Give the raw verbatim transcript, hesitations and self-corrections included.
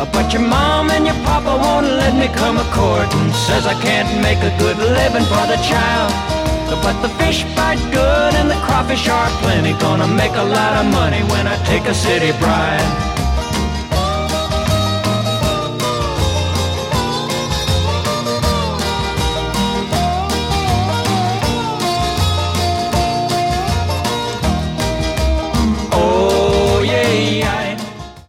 But your mom and your papa won't let me come a-courtin'. Says I can't make a good living for the child. But the fish bite good and the crawfish are plenty. Gonna make a lot of money when I take a city bride.